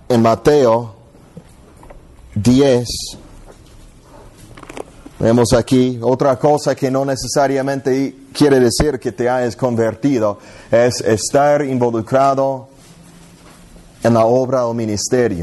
en Mateo 10, vemos aquí otra cosa que no necesariamente quiere decir que te hayas convertido, es estar involucrado en la obra o ministerio.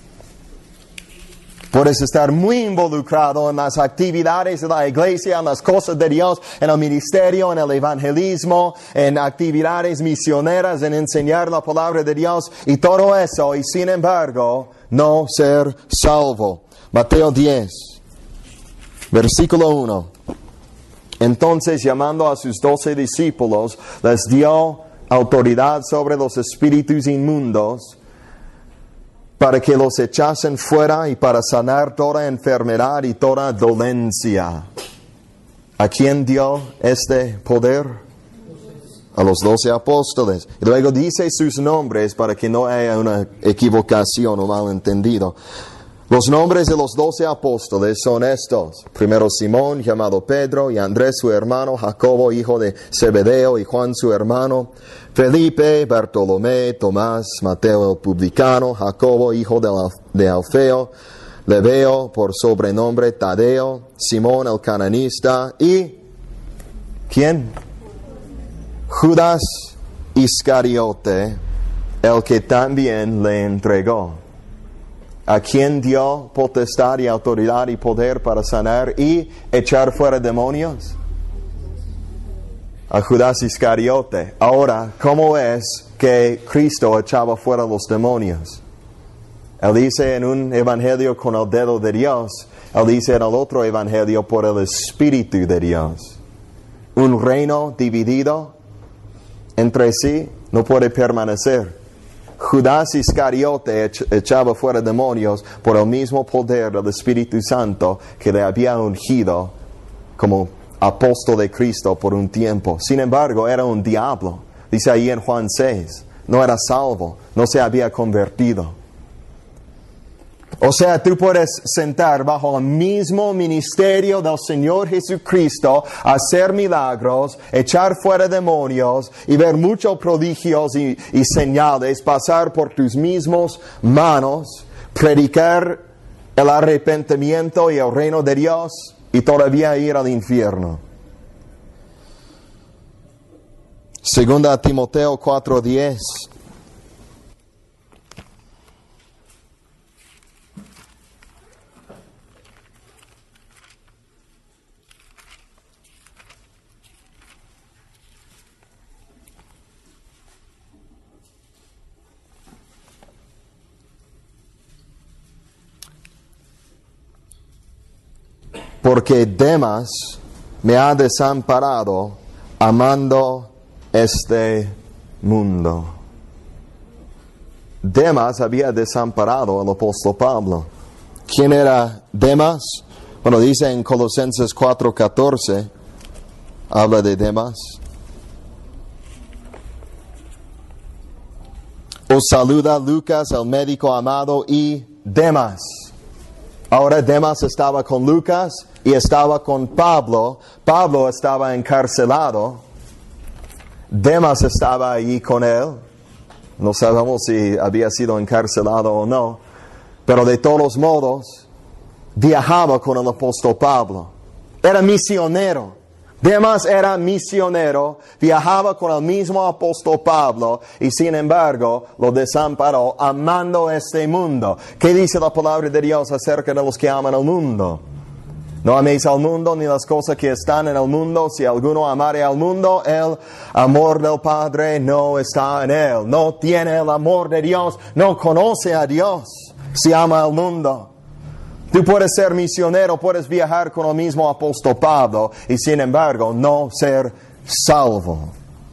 Puedes estar muy involucrado en las actividades de la iglesia, en las cosas de Dios, en el ministerio, en el evangelismo, en actividades misioneras, en enseñar la palabra de Dios y todo eso, y sin embargo, no ser salvo. Mateo 10, versículo 1. Entonces, llamando a sus 12 discípulos, les dio autoridad sobre los espíritus inmundos, para que los echasen fuera y para sanar toda enfermedad y toda dolencia. ¿A quién dio este poder? A los 12 apóstoles. Y luego dice sus nombres para que no haya una equivocación o malentendido. Los nombres de los 12 apóstoles son estos. Primero Simón, llamado Pedro, y Andrés su hermano, Jacobo, hijo de Zebedeo, y Juan su hermano, Felipe, Bartolomé, Tomás, Mateo el publicano, Jacobo, hijo de Alfeo, Lebeo, por sobrenombre Tadeo, Simón el cananista, y ¿quién? Judas Iscariote, el que también le entregó. ¿A quién dio potestad y autoridad y poder para sanar y echar fuera demonios? A Judas Iscariote. Ahora, ¿cómo es que Cristo echaba fuera los demonios? Él dice en un evangelio con el dedo de Dios. Él dice en el otro evangelio por el Espíritu de Dios. Un reino dividido entre sí no puede permanecer. Judas Iscariote echaba fuera demonios por el mismo poder del Espíritu Santo que le había ungido como apóstol de Cristo por un tiempo. Sin embargo, era un diablo. Dice ahí en Juan 6, no era salvo, no se había convertido. O sea, tú puedes sentar bajo el mismo ministerio del Señor Jesucristo, hacer milagros, echar fuera demonios y ver muchos prodigios y señales pasar por tus mismos manos, predicar el arrepentimiento y el reino de Dios y todavía ir al infierno. Segunda Timoteo 4:10. Porque Demas me ha desamparado amando este mundo. Demas había desamparado al apóstol Pablo. ¿Quién era Demas? Bueno, dice en Colosenses 4:14, habla de Demas. Os saluda Lucas, el médico amado, y Demas. Ahora Demas estaba con Lucas y estaba con Pablo. Pablo estaba encarcelado. Demas estaba allí con él. No sabemos si había sido encarcelado o no. Pero de todos modos, viajaba con el apóstol Pablo. Era misionero. Demas era misionero, viajaba con el mismo apóstol Pablo y sin embargo lo desamparó amando este mundo. ¿Qué dice la palabra de Dios acerca de los que aman al mundo? No améis al mundo ni las cosas que están en el mundo. Si alguno amare al mundo, el amor del Padre no está en él. No tiene el amor de Dios, no conoce a Dios si ama al mundo. Tú puedes ser misionero, puedes viajar con el mismo apóstol Pablo y sin embargo no ser salvo.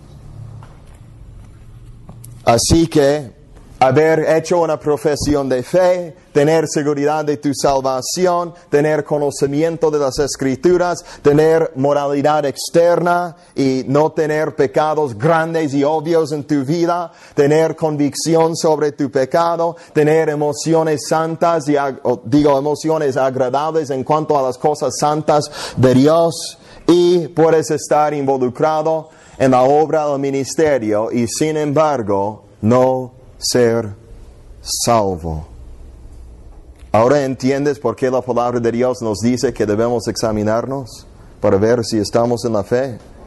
Así que haber hecho una profesión de fe, tener seguridad de tu salvación, tener conocimiento de las Escrituras, tener moralidad externa y no tener pecados grandes y obvios en tu vida, tener convicción sobre tu pecado, tener emociones santas emociones agradables en cuanto a las cosas santas de Dios y puedes estar involucrado en la obra del ministerio y sin embargo no ser salvo. Ahora entiendes por qué la palabra de Dios nos dice que debemos examinarnos para ver si estamos en la fe.